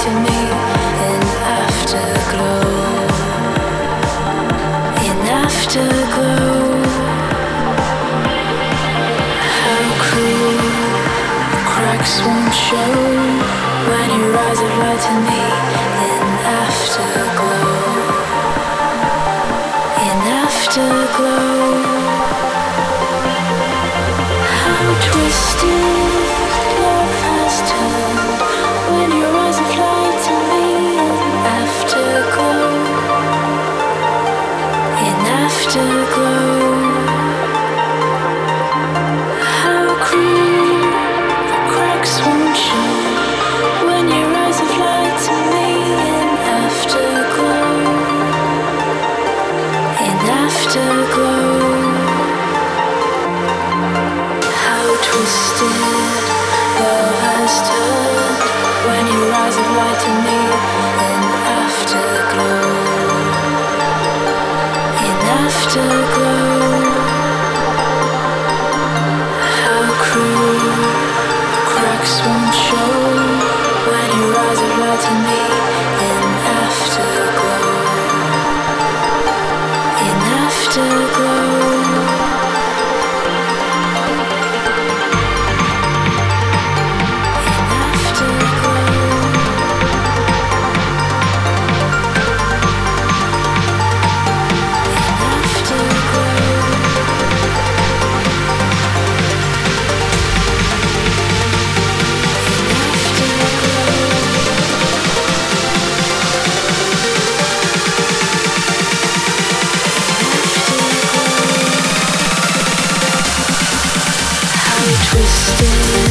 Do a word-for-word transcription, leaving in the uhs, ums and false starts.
to me in afterglow. In afterglow, how cruel the cracks won't show when your eyes are light to me in afterglow. In afterglow, how twisted love has turned when your eyes are light to me in afterglow. In afterglow, how cruel the cracks won't show when your eyes have light to me in afterglow. In afterglow, how twisted love has turned when your eyes have light to me in afterglow. In afterglow, how cruel the cracks won't show when your eyes have light to me in afterglow. In afterglow, in afterglow, twisted